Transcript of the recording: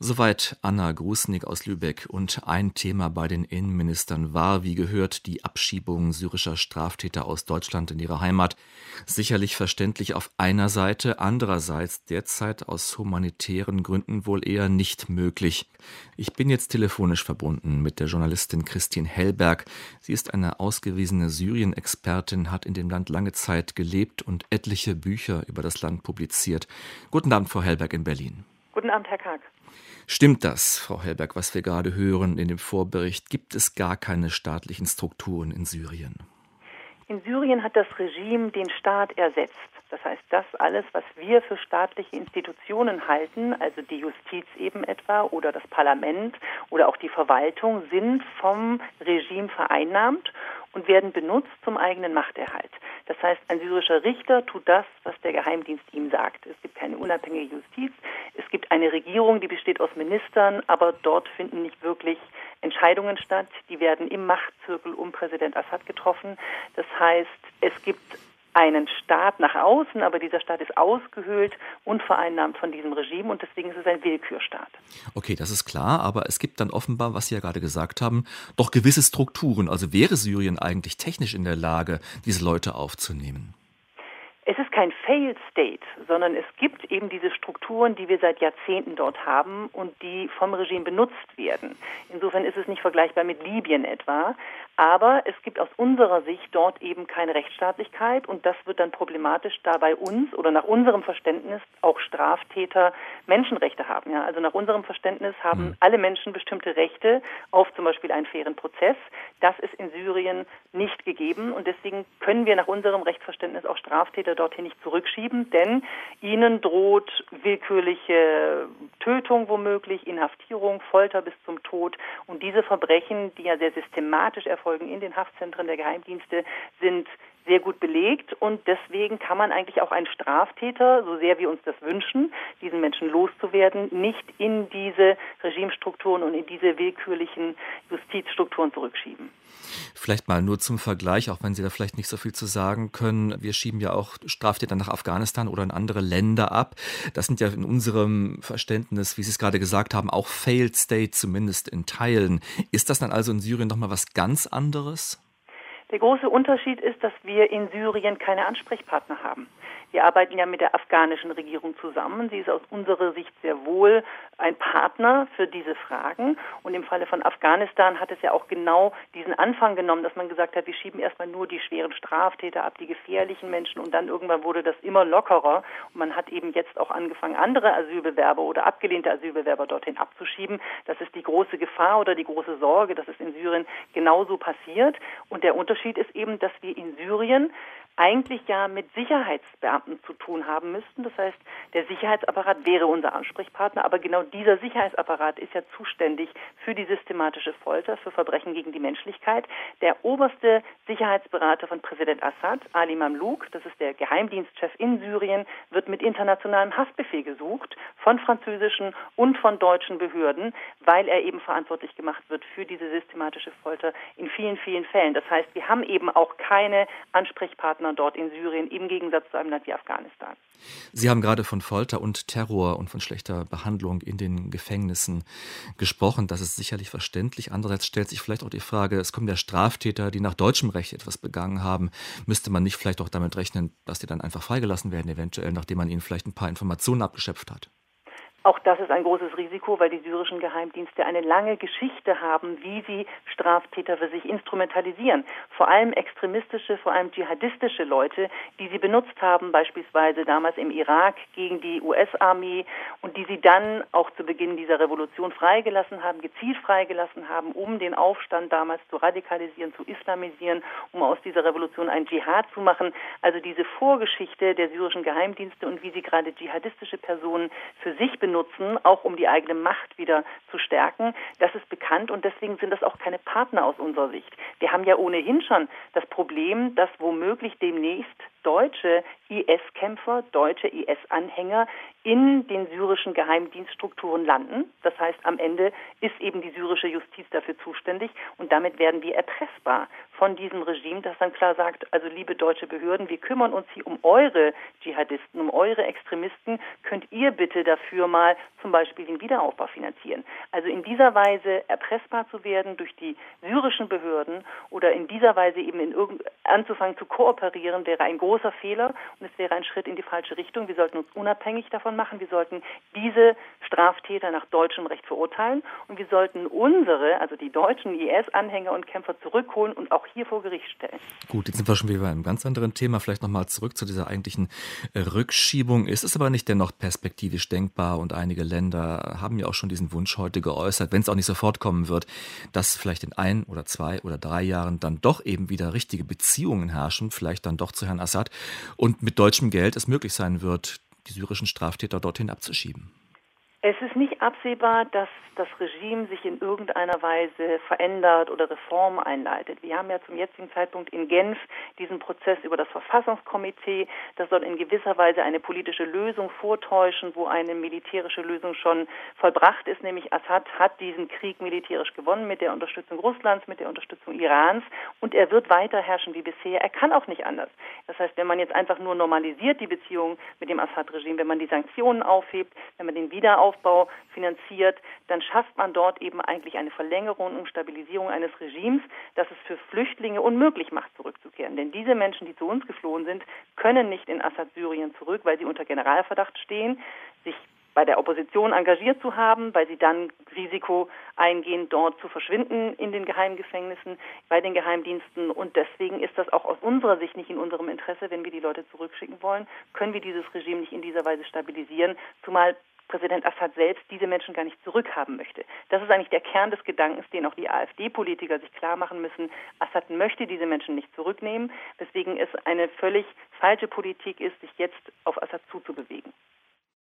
Soweit Anna Grusnig aus Lübeck. Und ein Thema bei den Innenministern war, wie gehört, die Abschiebung syrischer Straftäter aus Deutschland in ihre Heimat. Sicherlich verständlich auf einer Seite, andererseits derzeit aus humanitären Gründen wohl eher nicht möglich. Ich bin jetzt telefonisch verbunden mit der Journalistin Christine Hellberg. Sie ist eine ausgewiesene Syrien-Expertin, hat in dem Land lange Zeit gelebt und etliche Bücher über das Land publiziert. Guten Abend, Frau Hellberg in Berlin. Guten Abend, Herr Karg. Stimmt das, Frau Hellberg, was wir gerade hören in dem Vorbericht? Gibt es gar keine staatlichen Strukturen in Syrien? In Syrien hat das Regime den Staat ersetzt. Das heißt, das alles, was wir für staatliche Institutionen halten, also die Justiz eben etwa oder das Parlament oder auch die Verwaltung, sind vom Regime vereinnahmt und werden benutzt zum eigenen Machterhalt. Das heißt, ein syrischer Richter tut das, was der Geheimdienst ihm sagt. Es gibt keine unabhängige Justiz, es gibt eine Regierung, die besteht aus Ministern, aber dort finden nicht wirklich Entscheidungen statt. Die werden im Machtzirkel um Präsident Assad getroffen. Das heißt, es gibt einen Staat nach außen, aber dieser Staat ist ausgehöhlt und vereinnahmt von diesem Regime und deswegen ist es ein Willkürstaat. Okay, das ist klar, aber es gibt dann offenbar, was Sie ja gerade gesagt haben, doch gewisse Strukturen. Also wäre Syrien eigentlich technisch in der Lage, diese Leute aufzunehmen? Es ist kein Failed State, sondern es gibt eben diese Strukturen, die wir seit Jahrzehnten dort haben und die vom Regime benutzt werden. Insofern ist es nicht vergleichbar mit Libyen etwa, aber es gibt aus unserer Sicht dort eben keine Rechtsstaatlichkeit und das wird dann problematisch, da bei uns oder nach unserem Verständnis auch Straftäter Menschenrechte haben. Ja? Also nach unserem Verständnis haben alle Menschen bestimmte Rechte auf zum Beispiel einen fairen Prozess. Das ist in Syrien nicht gegeben und deswegen können wir nach unserem Rechtsverständnis auch Straftäter dorthin nicht zurückschieben, denn ihnen droht willkürliche Tötung womöglich, Inhaftierung, Folter bis zum Tod und diese Verbrechen, die ja sehr systematisch erfolgen in den Haftzentren der Geheimdienste, sind sehr gut belegt und deswegen kann man eigentlich auch einen Straftäter, so sehr wir uns das wünschen, diesen Menschen loszuwerden, nicht in diese Regimestrukturen und in diese willkürlichen Justizstrukturen zurückschieben. Vielleicht mal nur zum Vergleich, auch wenn Sie da vielleicht nicht so viel zu sagen können. Wir schieben ja auch Straftäter nach Afghanistan oder in andere Länder ab. Das sind ja in unserem Verständnis, wie Sie es gerade gesagt haben, auch Failed State, zumindest in Teilen. Ist das dann also in Syrien nochmal was ganz anderes? Der große Unterschied ist, dass wir in Syrien keine Ansprechpartner haben. Wir arbeiten ja mit der afghanischen Regierung zusammen. Sie ist aus unserer Sicht sehr wohl ein Partner für diese Fragen. Und im Falle von Afghanistan hat es ja auch genau diesen Anfang genommen, dass man gesagt hat, wir schieben erstmal nur die schweren Straftäter ab, die gefährlichen Menschen. Und dann irgendwann wurde das immer lockerer. Und man hat eben jetzt auch angefangen, andere Asylbewerber oder abgelehnte Asylbewerber dorthin abzuschieben. Das ist die große Gefahr oder die große Sorge, dass es in Syrien genauso passiert. Und der Unterschied ist eben, dass wir in Syrien eigentlich ja mit Sicherheitsbeamten zu tun haben müssten. Das heißt, der Sicherheitsapparat wäre unser Ansprechpartner, aber genau dieser Sicherheitsapparat ist ja zuständig für die systematische Folter, für Verbrechen gegen die Menschlichkeit. Der oberste Sicherheitsberater von Präsident Assad, Ali Mamlouk, das ist der Geheimdienstchef in Syrien, wird mit internationalem Haftbefehl gesucht von französischen und von deutschen Behörden, weil er eben verantwortlich gemacht wird für diese systematische Folter in vielen, vielen Fällen. Das heißt, wir haben eben auch keine Ansprechpartner dort in Syrien, im Gegensatz zu einem Land wie Afghanistan. Sie haben gerade von Folter und Terror und von schlechter Behandlung in den Gefängnissen gesprochen. Das ist sicherlich verständlich. Andererseits stellt sich vielleicht auch die Frage, es kommen ja Straftäter, die nach deutschem Recht etwas begangen haben. Müsste man nicht vielleicht auch damit rechnen, dass die dann einfach freigelassen werden, eventuell, nachdem man ihnen vielleicht ein paar Informationen abgeschöpft hat? Auch das ist ein großes Risiko, weil die syrischen Geheimdienste eine lange Geschichte haben, wie sie Straftäter für sich instrumentalisieren. Vor allem extremistische, vor allem dschihadistische Leute, die sie benutzt haben, beispielsweise damals im Irak gegen die US-Armee und die sie dann auch zu Beginn dieser Revolution freigelassen haben, gezielt freigelassen haben, um den Aufstand damals zu radikalisieren, zu islamisieren, um aus dieser Revolution einen Dschihad zu machen. Also diese Vorgeschichte der syrischen Geheimdienste und wie sie gerade dschihadistische Personen für sich benutzen, auch um die eigene Macht wieder zu stärken. Das ist bekannt und deswegen sind das auch keine Partner aus unserer Sicht. Wir haben ja ohnehin schon das Problem, dass womöglich demnächst deutsche IS-Kämpfer, deutsche IS-Anhänger in den syrischen Geheimdienststrukturen landen. Das heißt, am Ende ist eben die syrische Justiz dafür zuständig und damit werden wir erpressbar von diesem Regime, das dann klar sagt, also liebe deutsche Behörden, wir kümmern uns hier um eure Dschihadisten, um eure Extremisten, könnt ihr bitte dafür mal zum Beispiel den Wiederaufbau finanzieren. Also in dieser Weise erpressbar zu werden durch die syrischen Behörden oder in dieser Weise eben anzufangen zu kooperieren, wäre ein großer Fehler und es wäre ein Schritt in die falsche Richtung. Wir sollten uns unabhängig davon machen. Wir sollten diese Straftäter nach deutschem Recht verurteilen und wir sollten unsere, also die deutschen IS-Anhänger und Kämpfer zurückholen und auch hier vor Gericht stellen. Gut, jetzt sind wir schon wieder bei einem ganz anderen Thema. Vielleicht nochmal zurück zu dieser eigentlichen Rückschiebung. Ist es aber nicht dennoch perspektivisch denkbar und einige Länder haben ja auch schon diesen Wunsch heute geäußert, wenn es auch nicht sofort kommen wird, dass vielleicht in 1 oder 2 oder 3 Jahren dann doch eben wieder richtige Beziehungen herrschen, vielleicht dann doch zu Herrn Assad und mit deutschem Geld es möglich sein wird, die syrischen Straftäter dorthin abzuschieben? Es ist nicht absehbar, dass das Regime sich in irgendeiner Weise verändert oder Reformen einleitet. Wir haben ja zum jetzigen Zeitpunkt in Genf diesen Prozess über das Verfassungskomitee. Das soll in gewisser Weise eine politische Lösung vortäuschen, wo eine militärische Lösung schon vollbracht ist. Nämlich Assad hat diesen Krieg militärisch gewonnen mit der Unterstützung Russlands, mit der Unterstützung Irans. Und er wird weiter herrschen wie bisher. Er kann auch nicht anders. Das heißt, wenn man jetzt einfach nur normalisiert die Beziehungen mit dem Assad-Regime, wenn man die Sanktionen aufhebt, wenn man den Wiederaufbau finanziert, dann schafft man dort eben eigentlich eine Verlängerung und Stabilisierung eines Regimes, das es für Flüchtlinge unmöglich macht, zurückzukehren. Denn diese Menschen, die zu uns geflohen sind, können nicht in Assad-Syrien zurück, weil sie unter Generalverdacht stehen, sich bei der Opposition engagiert zu haben, weil sie dann Risiko eingehen, dort zu verschwinden in den Geheimgefängnissen, bei den Geheimdiensten. Und deswegen ist das auch aus unserer Sicht nicht in unserem Interesse, wenn wir die Leute zurückschicken wollen, können wir dieses Regime nicht in dieser Weise stabilisieren, zumal Präsident Assad selbst diese Menschen gar nicht zurückhaben möchte. Das ist eigentlich der Kern des Gedankens, den auch die AfD-Politiker sich klar machen müssen. Assad möchte diese Menschen nicht zurücknehmen, weswegen es eine völlig falsche Politik ist, sich jetzt auf Assad zuzubewegen.